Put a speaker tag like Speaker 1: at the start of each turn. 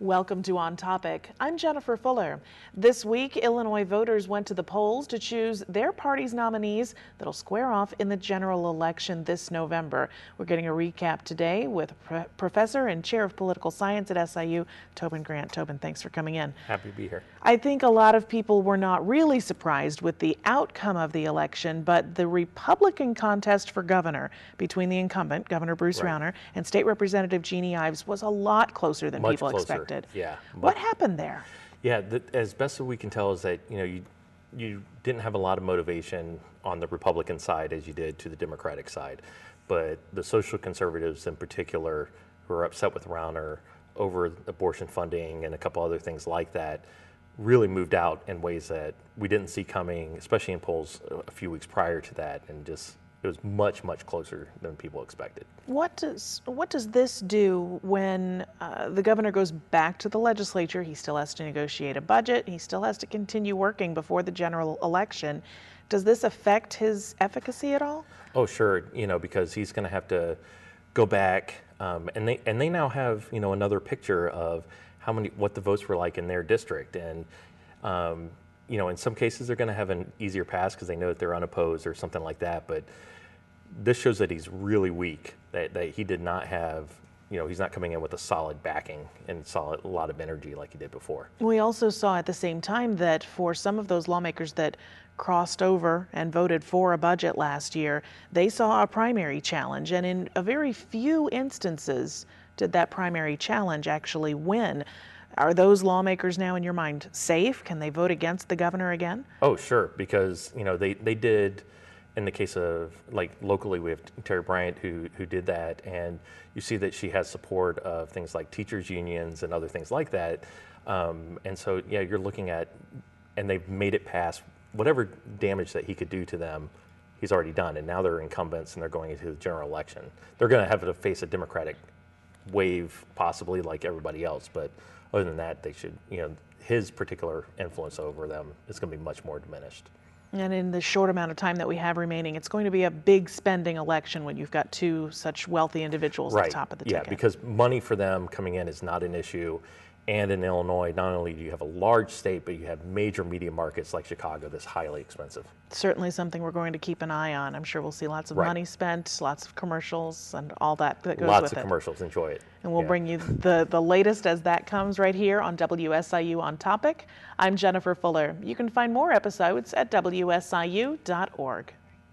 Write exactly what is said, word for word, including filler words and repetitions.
Speaker 1: Welcome to On Topic. I'm Jennifer Fuller. This week, Illinois voters went to the polls to choose their party's nominees that'll square off in the general election this November. We're getting a recap today with Pro Professor and Chair of Political Science at S I U, Tobin Grant. Tobin, thanks for coming in.
Speaker 2: Happy to be here.
Speaker 1: I think a lot of people were not really surprised with the outcome of the election, but the Republican contest for governor between the incumbent, Governor Bruce
Speaker 2: Right.
Speaker 1: Rauner, and State Representative Jeannie Ives was a lot closer than
Speaker 2: Much
Speaker 1: people
Speaker 2: closer.
Speaker 1: expected.
Speaker 2: Yeah.
Speaker 1: What happened there?
Speaker 2: Yeah, the, as best as we can tell is that, you know, you you didn't have a lot of motivation on the Republican side as you did to the Democratic side. But the social conservatives in particular who are upset with Rauner over abortion funding and a couple other things like that really moved out in ways that we didn't see coming, especially in polls a few weeks prior to that, and just it was much, much closer than people expected.
Speaker 1: What does what does this do when uh, the governor goes back to the legislature? He still has to negotiate a budget. He still has to continue working before the general election. Does this affect his efficacy at all?
Speaker 2: Oh, sure. You know, because he's going to have to go back, um, and they and they now have you know another picture of how many what the votes were like in their district, and um, you know in some cases they're going to have an easier pass because they know that they're unopposed or something like that, but this shows that he's really weak, that, that he did not have, you know, he's not coming in with a solid backing and solid, a lot of energy like he did before.
Speaker 1: We also saw at the same time that for some of those lawmakers that crossed over and voted for a budget last year, they saw a primary challenge. And in a very few instances did that primary challenge actually win. Are those lawmakers now, in your mind, safe? Can they vote against the governor again?
Speaker 2: Oh, sure, because, you know, they, they did. In the case of, like, locally, we have Terry Bryant who who did that, and you see that she has support of things like teachers unions and other things like that. Um, and so, yeah, you're looking at, and they've made it past whatever damage that he could do to them, he's already done. And now they're incumbents and they're going into the general election. They're going to have to face a Democratic wave, possibly, like everybody else. But other than that, they should, you know, his particular influence over them is going to be much more diminished.
Speaker 1: And in the short amount of time that we have remaining, it's going to be a big spending election when you've got two such wealthy individuals
Speaker 2: right.
Speaker 1: at the top of the
Speaker 2: yeah,
Speaker 1: ticket.
Speaker 2: Yeah, because money for them coming in is not an issue. And in Illinois, not only do you have a large state, but you have major media markets like Chicago that's highly expensive.
Speaker 1: Certainly something we're going to keep an eye on. I'm sure we'll see lots of
Speaker 2: right.
Speaker 1: money spent, lots of commercials, and all that that goes
Speaker 2: lots
Speaker 1: with
Speaker 2: of
Speaker 1: it.
Speaker 2: commercials. Enjoy it.
Speaker 1: And we'll
Speaker 2: yeah.
Speaker 1: bring you the, the latest as that comes right here on W S I U On Topic. I'm Jennifer Fuller. You can find more episodes at W S I U dot org.